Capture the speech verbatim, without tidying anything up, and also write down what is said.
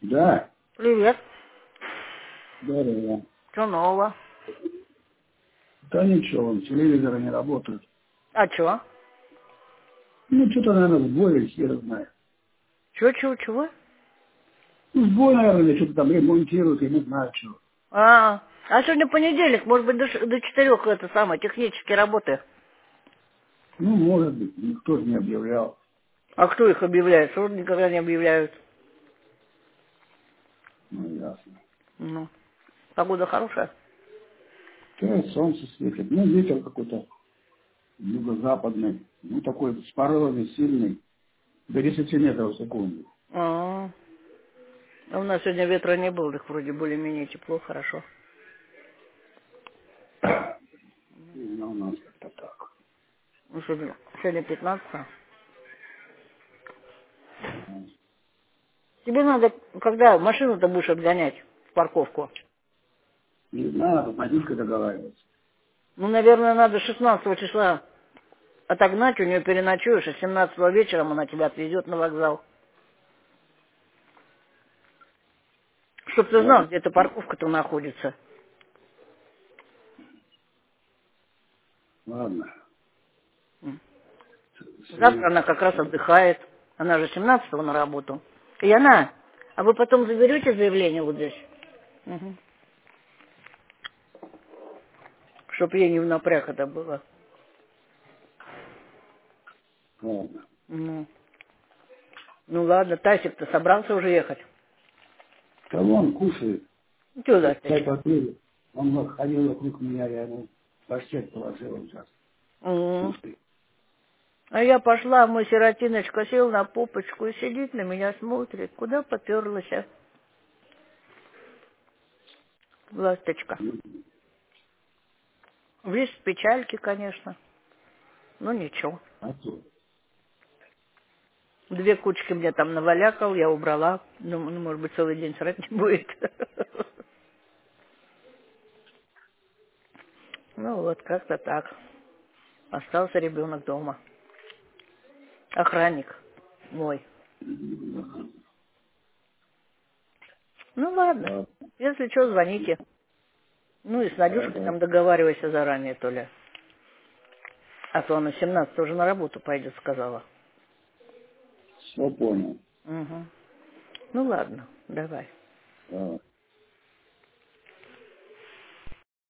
Да, Привет. здорово. Что нового? Да ничего, он телевизоры не работают. А чё? Ну, что-то, наверное, сбой или хер знает. Чё, чего, чего? Ну, сбой, наверное, или что-то там ремонтируют, я не знаю, что. А, а сегодня понедельник, может быть, до, ш- до четырех это самое, технически работы. Ну, может быть, никто же не объявлял. А кто их объявляет? Что никогда не объявляют? Ну, ясно. Ну, погода хорошая. Да, солнце светит. Ну, ветер какой-то юго-западный. Ну, такой с порывами сильный. До десяти метров в секунду. А, а у нас сегодня ветра не было, так вроде более-менее тепло, хорошо. Ну, у нас как-то так. Ну, сегодня, сегодня пятнадцатое. Тебе надо, когда машину-то будешь отгонять в парковку? Не знаю, тут Надюшка договаривается. Ну, наверное, надо шестнадцатого числа отогнать, у нее переночуешь, а семнадцатого вечером она тебя отвезет на вокзал. Чтоб ты знал, Ладно. где эта парковка-то находится. Ладно. М. Завтра Сегодня... она как раз отдыхает. Она же семнадцатого на работу. И она, а вы потом заберете заявление вот здесь? Угу. Чтоб ей не в напряг это было. Ладно. Ну, ну ладно, Тасик-то собрался уже ехать. Да вон, кушает. Ну, что за Чай отлично. попили. Он вот ходил вокруг меня, я ему паштет положил сейчас. М. Кушай. А я пошла, мой сиротиночка сел на попочку и сидит на меня, смотрит. Куда поперлась, а? Ласточка. Весь в печальке, конечно. Ну, ничего. А то. Две кучки мне там навалякал, я убрала. Ну, ну, может быть, целый день срать не будет. Ну, вот как-то так. Остался ребенок дома. Охранник мой. Ну, ладно. Да, Если что, звоните. Ну, и с да, Надюшкой да. там договаривайся заранее, то ли. А то она семнадцатого уже на работу пойдет, сказала. Все понял. Угу. Ну, ладно, давай. Да.